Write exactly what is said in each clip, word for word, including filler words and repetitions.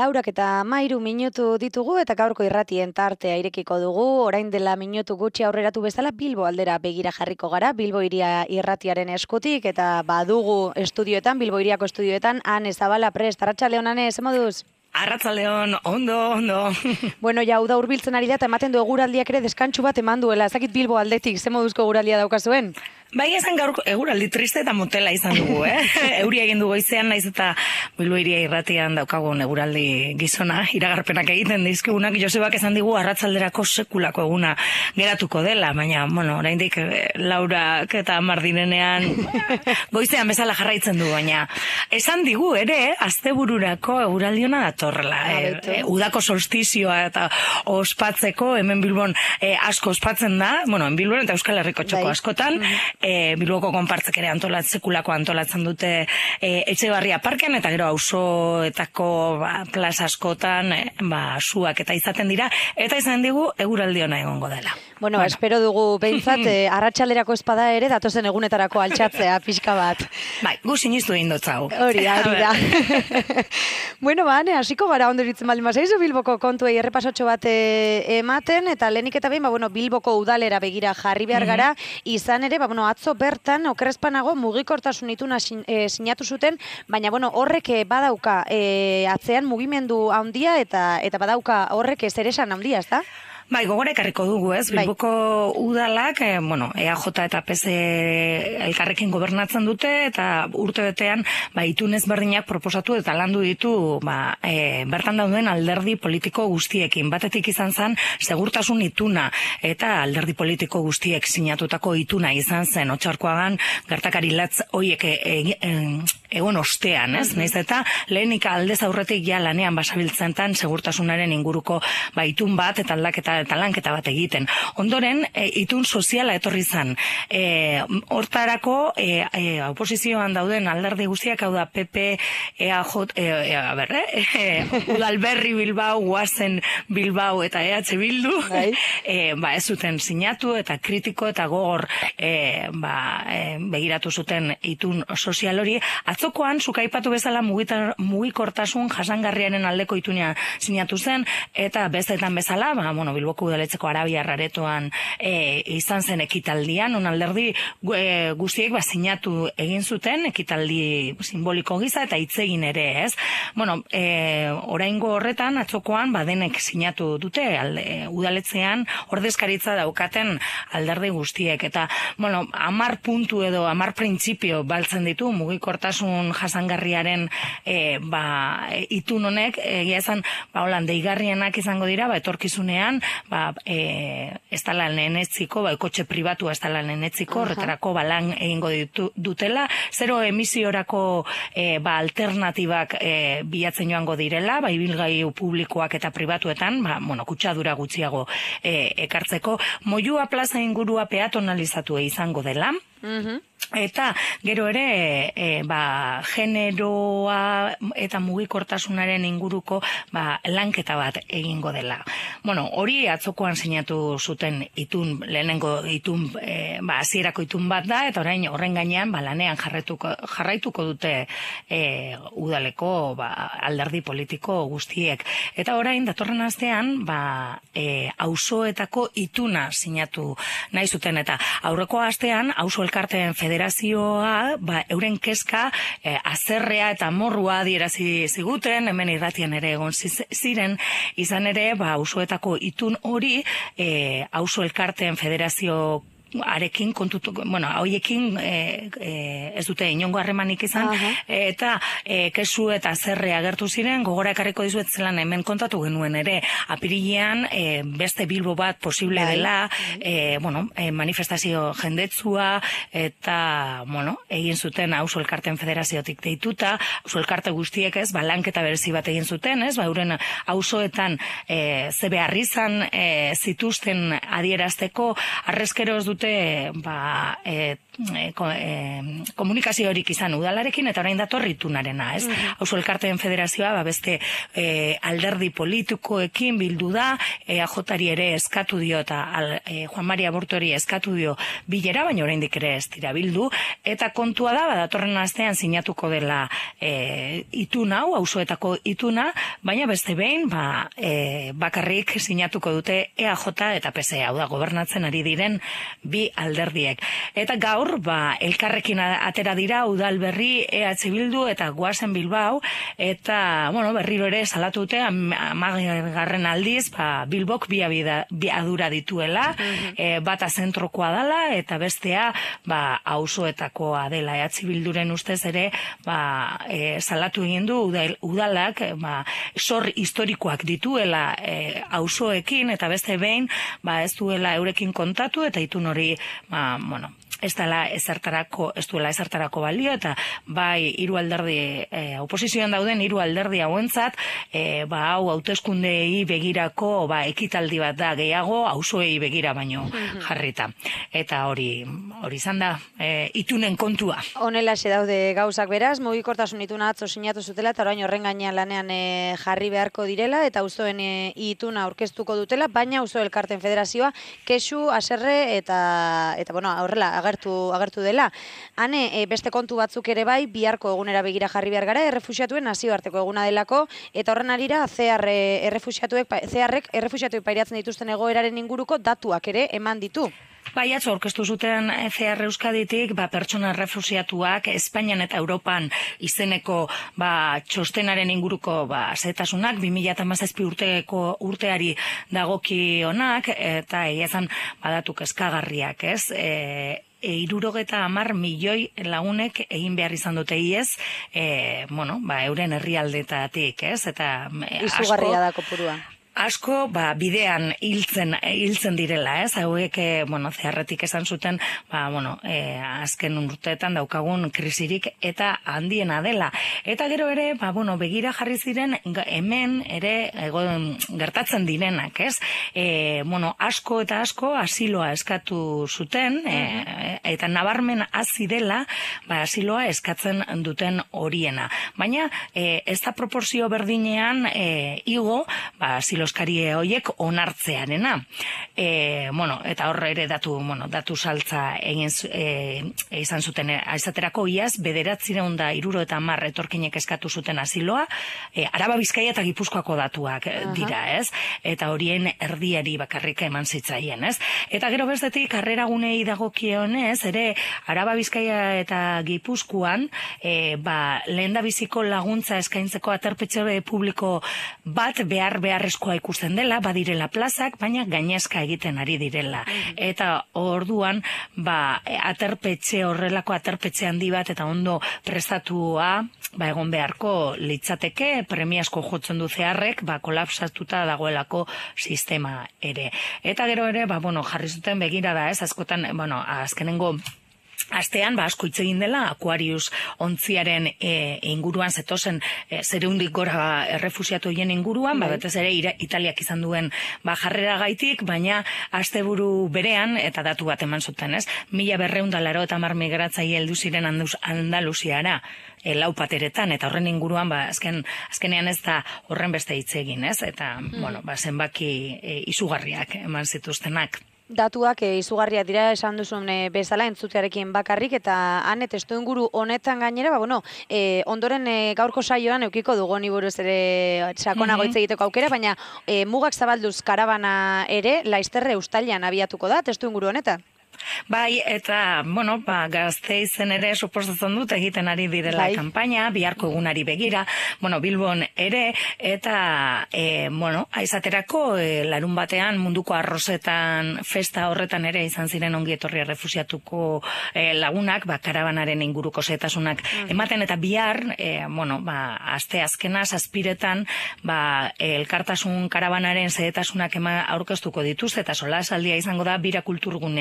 Laurak eta Mairu minutu ditugu eta gaurko irratien tartea irekiko dugu. Orain dela minutu gutxi aurreratu bezala Bilbo aldera begira jarriko gara. Bilbo iria irratiaren eskutik eta badugu estudioetan, Bilbo iriako estudioetan, Ane Zabala prest. Arratsaldeon, Ane, ze moduz? Arratsaldeon, ondo, ondo. Bueno, ja, uda hurbiltzen ari da eta ematen du eguraldiak ere deskantsu bat eman duela. Ez dakit Bilbo aldetik, ze moduzko eguraldia daukazuen? Bai, esan gaur eguraldi triste eta motela izan dugu, eh? Euria egin du goizean, naiz eta Bilbo iria irratian daukagun eguraldi gizona, iragarpenak egiten dizkigunak. Josebak esan digu arratsalderako sekulako eguna geratuko dela, baina, bueno, oraindik Laurak eta Mardinenean goizean bezala jarraitzen du, baina esan digu ere, astebururako eguraldi ona datorrela. E, e, udako solstizioa eta ospatzeko, hemen Bilbon e, asko ospatzen da, bueno, en Bilbon eta Euskal Herriko txoko askotan, E, Bilboko konpartzek ere antolat, sekulako antolatzen dute e, Etxebarria parkean, eta gero auzoetako ba, plaza askotan e, ba, suak eta izaten dira, eta izan digu eguraldi ona egongo dela. Bueno, bueno. Espero dugu behintzat e, arratsalerako espada ere datozen egunetarako altxatzea pixka bat. Bai, gu sinistu egin dotzau. Hori, hori da. Bueno, ba, Ane, hasiko gara ondo iritzen baldin bazaizu Bilboko kontuei errepasotxo bat e, ematen, eta lehenik eta behin, ba, bueno, Bilboko udalera begira jarri behar gara, izan ere, ba, bueno, atzo bertan, okerrezpanago, mugikortasun ituna sin, e, sinatu zuten, baina, bueno, horrek badauka e, atzean mugimendu handia, eta eta badauka horrek zeresan handia, ez da? Bai, gogora ekarriko dugu, ez? Bilboko udalak, eh, bueno, E A J eta P S elkarrekin gobernatzen dute, eta urte betean, ba, itun ezberdinak proposatu eta landu ditu, ba, e, bertan dauden alderdi politiko guztiekin. Batetik izan zen, segurtasun ituna, eta alderdi politiko guztiek sinatutako ituna izan zen, Otxarkoagan, gertakari latz hoiek e, e, e, egon ostean, ez? Naiz eta lehenik aldez aurretik ja lanean basabiltzentan segurtasunaren inguruko ba, itun bat eta aldaketa eta lanketa bat egiten. Ondoren, e, itun soziala etorri zen. E, hortarako, e, e, oposizioan dauden alderdi guztiak, hau da P P, E A J, e, e, a ber, e, e, Udalberri Bilbao, Guazen Bilbao eta E H Bildu, e, ba, ez zuten sinatu eta kritiko eta gogor e, ba, e, begiratu zuten itun sozial hori. Atzokoan, zukaipatu bezala mugitar, mugikortasun jasangarriaren aldeko itunia sinatu zen, eta bestetan bezala, ba, bueno, Bilboko Udaletzeko Arabiar aretoan e, izan zen ekitaldian, on alderdi e, guztiek ba, sinatu egin zuten, ekitaldi simboliko giza eta hitzegin ere, ez? Bueno, e, oraingo horretan, atzokoan, ba, denek sinatu dute, alde, udaletzean ordezkaritza daukaten alderdi guztiek, eta, bueno, amar puntu edo amar printzipio baltzen ditu mugikortasun jasangarriaren e, ba, itun honek, egia esan, ba, holan, deigarrienak izango dira, ba, etorkizunean, ba, e, ez tala lehenetziko, ba, kotxe pribatua ez tala lehenetziko, horretarako ba, lan egingo ditu, dutela, zero emisiorako e, ba, alternatibak e, bilatzen joango direla, ba, ibilgailu publikoak eta pribatuetan, ba, bueno, kutsadura gutxiago e, ekartzeko, Moyua plaza ingurua peatonalizatu izango dela, mm-hmm. Eta gero ere e, ba, generoa eta mugikortasunaren inguruko ba, lanketa bat egingo dela. Bueno, hori atzokoan sinatu zuten itun, lehenengo itun, e, ba, hasierako itun bat da, eta orain horren gainean ba, lanean jarraituko, jarraituko dute e, udaleko ba, alderdi politiko guztiek. Eta orain datorren astean ba, e, auzoetako ituna sinatu nahi zuten, eta aurreko astean auzo elkarteen federazioa, ba, euren kezka eh, azerrea eta morrua adierazi ziguten, hemen irratian ere egon ziren, izan ere, ba, auzoetako itun hori, eh, auzo elkarteen federazio arekin kontutu, bueno, hoiekin e, e, ez dute inongo harremanik izan, uh -huh. eta e, kesu eta zerre agertu ziren, gogora ekarriko dizuet zelan hemen kontatu genuen ere, apirilean e, beste Bilbo bat posible dela, e, bueno, e, manifestazio jendetzua, eta, bueno, egin zuten auzo elkarten federaziotik deituta, auzo elkarte guztiek ez, ba, lanketa berezi bat egin zuten, ez, ba, euren auzoetan e, ze behar izan e, zituzten adierazteko, arrezkero ez dute dute ba, e, e, ko, e, komunikaziorik izan udalarekin, eta orain dator itunarena, ez? Mm-hmm. Auzo Elkarteen Federazioa, ba, beste e, alderdi politikoekin bildu da, E A Jari ere eskatu dio, eta al, e, Juan Mari Aburtori eskatu dio bilera, baina oraindik ere ez dira bildu, eta kontua da, ba, datorren astean sinatuko dela e, itun hau, auzoetako ituna, baina beste behin, ba, e, bakarrik sinatuko dute E A J eta P S E, hau da, gobernatzen ari diren bi alderdiek. Eta gaur, ba, elkarrekin atera dira udal berri E H Bildu eta Goazen Bilbao, eta, bueno, berriro ere salatute amagarren aldiz, ba, Bilbok bi adura dituela, mm-hmm. e, bata zentrokoa dela, eta bestea, ba, auzoetakoa dela. E H Bilduren ustez ere, ba, e, salatu egin du udal, udalak, ba, sor historikoak dituela e, auzoekin, eta beste behin, ba, ez duela eurekin kontatu, eta itun hori, ba, bueno, ez dela ezertarako, ez duela ezertarako balio, eta bai hiru alderdi, e, oposizioan dauden hiru alderdi hauentzat, e, ba, hau hauteskundeei begirako, ba, ekitaldi bat da, gehiago auzoei begira baino jarrita. Eta hori, hori izan da, e, itunen kontua. Honelaxe daude gauzak beraz, mugikortasun ituna atzo sinatu zutela, eta orain horren gainean lanean e, jarri beharko direla, eta auzoen e, ituna aurkeztuko dutela, baina Auzo Elkarteen Federazioa kesu, haserre, eta, eta bueno, horrela, agertu, agertu dela. Hane, e, beste kontu batzuk ere bai, biharko egunera begira jarri behar gara, errefuxiatuen nazioarteko eguna delako, eta horren arira, C R errefuxiatuek, C R-ek errefuxiatuek pairatzen dituzten egoeraren inguruko datuak ere eman ditu. Bai, atzo aurkeztu zuten C R Euskaditik, ba, pertsona errefuxiatuak Espainian eta Europan izeneko ba, txostenaren inguruko ba, zetasunak, bi mila hamazazpi urteko urteari dagokionak, eta egiazan badatuk eskagarriak, ez? E, E, irurogeta hamar milioi lagunek egin behar izan dute iez, e, bueno, ba, euren herrialdetatik, ez? Eta e, izugarria da kopurua. Asko, ba, bidean hiltzen hiltzen direla, ez? Hauek, eh, bueno, zeharretik esan zuten, ba, bueno, eh, azken urteetan daukagun krisirik eta handiena dela. Eta gero ere, ba, bueno, begira jarri ziren hemen ere egon gertatzen direnak, ez? Eh, bueno, asko eta asko asiloa eskatu zuten, eh, eta nabarmen hasi dela, ba, asiloa eskatzen duten horiena. Baina, eh, ez da proportzio berdinean eh, igo, ba, asilo oskari horiek onartzearena. E, bueno, eta horre ere datu, bueno, datu saltza egin e, izan zuten, aizaterako iaz, bederatzireun da iruro eta hamar etorkinek eskatu zuten asiloa, e, Araba, Bizkaia eta Gipuzkoako datuak uh-huh. dira, ez? Eta horien erdiari bakarrik eman zitzaien, ez? Eta gero bestetik, karrera gunei dagokionez, ere Araba, Bizkaia eta Gipuzkoan, e, ba, lehen da biziko laguntza eskaintzeko aterpetxe publiko bat behar beharrezkoa ikusten dela, badirela plazak, baina gainezka egiten ari direla. Eta orduan, ba, aterpetxe, horrelako aterpetxe handi bat, eta ondo prestatua, ba, egon beharko litzateke, premiazko jotzen du zeharrek, ba, kolapsatuta dagoelako sistema ere. Eta gero ere, ba, bueno, jarri zuten begira da, ez, askotan, bueno, azkenengo astean, ba, asko hitz egin dela, Aquarius ontziaren e, inguruan zetozen e, zereundik gora errefusiatu hien inguruan, ba, betez ere ira, Italiak izan duen ba, jarrera gaitik, baina asteburu berean, eta datu bat eman zuten, ez? Mila berreun da laro eta mar migratzaile heldu ziren Andaluziara, e, lau pateretan, eta horren inguruan, ba, azken, azkenean ez da horren beste hitz egin, ez? Eta, mm. bueno, ba, zenbaki e, izugarriak eman zituztenak. Datuak e, izugarriak dira esan duzun e, bezala entzutearekin bakarrik, eta han testu inguru honetan gainera, ba, bueno, e, ondoren e, gaurko saioan eukiko dugu ni buruz ere sakonago hitz egiteko aukera, baina e, mugak zabalduz karabana ere Laizterre Uztailean abiatuko da testu inguru honetan. Bai, eta, bueno, ba, Gasteizen ere suposatzen dut egiten ari direla bai. Kanpaina, biharko egunari begira, bueno, Bilbon ere, eta, e, bueno, aizaterako, e, larun batean munduko arrozetan festa horretan ere izan ziren ongi etorri errefusiatuko e, lagunak, ba, karabanaren inguruko zetasunak mm. ematen, eta bihar, e, bueno, ba, aste azkena, zazpiretan, ba, elkartasun karabanaren zetasunak ema aurkeztuko dituzte, eta sola esaldia izango da bira kulturgunean, ez?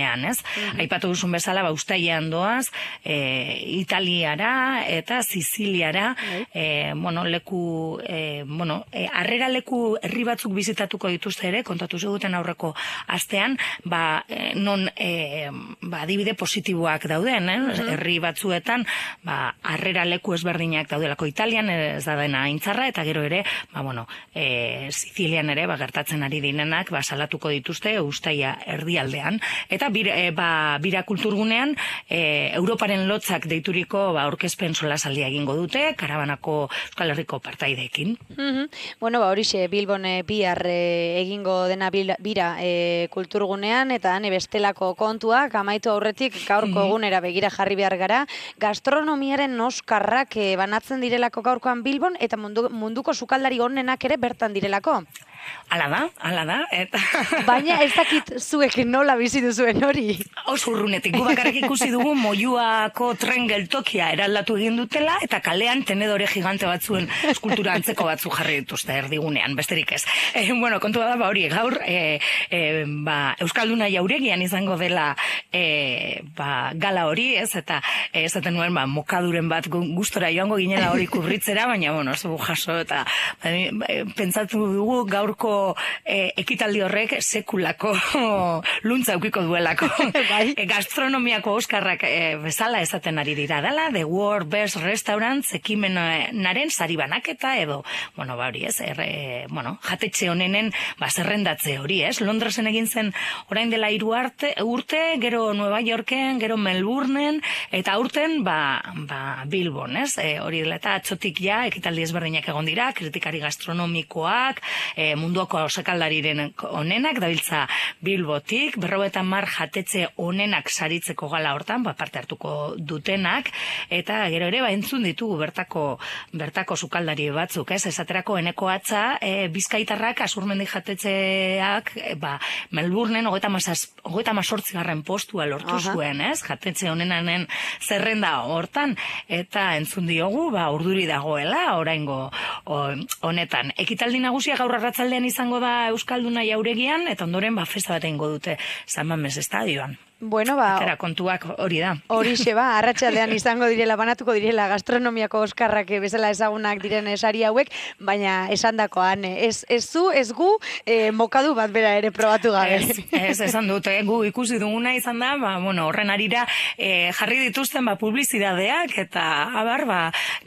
Mm-hmm. Aipatu duzun bezala, ba, ustailean doaz, e, Italiara eta Siziliara, e, bueno, leku, e, bueno, e, harrera leku herri batzuk bizitatuko dituzte ere, kontatu ziguten aurreko astean, ba, e, non e, ba, adibide positiboak dauden, eh? Mm-hmm. Herri batzuetan, ba, harrera leku ezberdinak daudelako Italian, ez da dena aintzarra, eta gero ere, ba, bueno, e, Sizilian ere, ba, gertatzen ari dinenak, ba, salatuko dituzte Uztaia erdialdean, eta bira, e, ba, bira kulturgunean, e, Europaren lotzak deituriko, ba, aurkezpen solasaldia egingo dute, Karabanako Euskal Herriko partaideekin. Mm-hmm. Bueno, ba, horixe, Bilbon e, bihar e, egingo dena bil, bira e, kulturgunean, eta hane bestelako kontuak, amaitu aurretik gaurko egunera begira jarri behar gara, gastronomiaren oskarrak e, banatzen direlako gaurkoan Bilbon, eta mundu, munduko sukaldari onenak ere bertan direlako. Ala da, ala da. Eta... Baina ez dakit zuek nola bizi duzuen hori. Oso urrunetik, gu bakarrik ikusi dugu Moiuako tren geltokia eraldatu egin dutela, eta kalean tenedore gigante batzuen eskultura antzeko batzu jarri dituzte erdigunean, besterik ez. E, bueno, kontua da, ba hori, gaur, e, e, ba, Euskalduna Jauregian izango dela e, ba, gala hori, ez, eta ez zaten nuen, ba, mokaduren bat gustora joango ginela hori kubritzera, baina, bueno, zugu jaso, eta ba, pentsatu dugu gaur gaurko e, ekitaldi horrek sekulako luntza eukiko duelako. Bai. E, gastronomiako oskarrak e, bezala esaten ari dira dela, The World Best Restaurants ekimenaren sari banaketa edo, bueno, ba hori ez, er, e, bueno, jatetxe honenen ba, zerrendatze hori ez, Londresen egin zen orain dela hiru arte, urte, gero Nueva Yorken, gero Melbourneen, eta urten ba, ba Bilbon, ez, e, hori dela eta atzotik ja, ekitaldi ezberdinak egon dira, kritikari gastronomikoak, e, munduako osekaldariren onenak, dabiltza Bilbotik, berrogeita mar jatetxe onenak saritzeko gala hortan, ba, parte hartuko dutenak, eta gero ere, ba, entzun ditugu bertako, bertako sukaldari batzuk, ez, esaterako eneko atza, e, bizkaitarrak, asurmendi jatetxeak, e, ba, Melbourneen, hogeita mazortzi garren postua lortu Aha. zuen, ez, jatetxe onenanen zerrenda hortan, eta entzun diogu, ba, urduri dagoela, oraingo honetan. Ekitaldi nagusia gaur arratsaldean izango da Euskalduna Jauregian, eta ondoren ba festa bat egingo dute San Mames estadioan. Bueno, ba, Atera kontuak hori da. Horixe ba, arratsaldean izango direla, banatuko direla gastronomiako oskarrak bezala ezagunak diren sari hauek, baina esandakoan ez ez zu, ez gu, e, mokadu bat bera ere probatu gabe. Ez, ez esan dute, gu ikusi duguna izan da, ba, bueno, horren arira e, jarri dituzten ba, publizidadeak, eta abar, ba,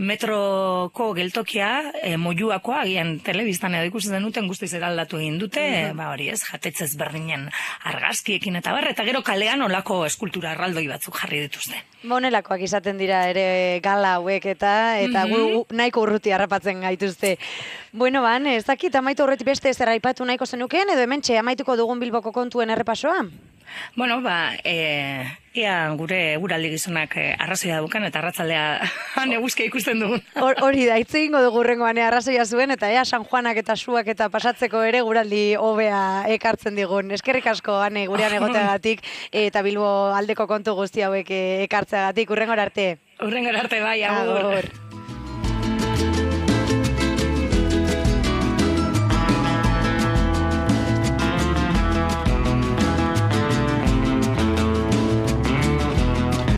metroko geltokia, e, Moiuakoa, agian telebistan edo ikusi denuten guztiz eraldatu egin dute, mm-hmm. ba, hori ez, jatetzez berdinen argazkiekin eta bar, eta gero kalean olako eskultura erraldoi batzuk jarri dituzte. Monelakoak izaten dira ere gala hauek eta eta mm-hmm. gu nahiko urruti harrapatzen gaituzte. Bueno, ban, ez dakit amaitu horretik beste zer aipatu nahiko zenukeen, edo hementxe amaituko dugun Bilboko kontuen errepasoa? Bueno, ba, e, ia gure guraldi gizonak e, arrazoia dukan eta arratzaldea neguzkia ikusten dugun. Hori da, hitz egingo dugu rengoan arrazoia zuen, eta ea San Juanak eta suak eta pasatzeko ere guraldi hobea ekartzen digun. Eskerrik asko, ane, gurean egoteagatik, eta Bilbo aldeko kontu guzti hauek ekartzeagatik. Urrengor arte. Urrengor arte, bai, agur.